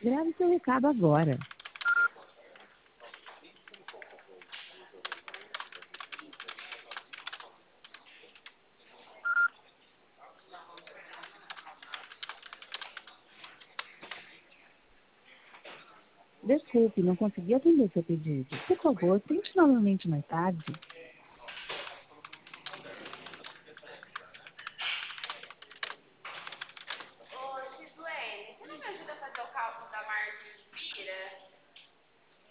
Grave seu recado agora. Desculpe, não consegui atender seu pedido. Por favor, tente novamente mais tarde.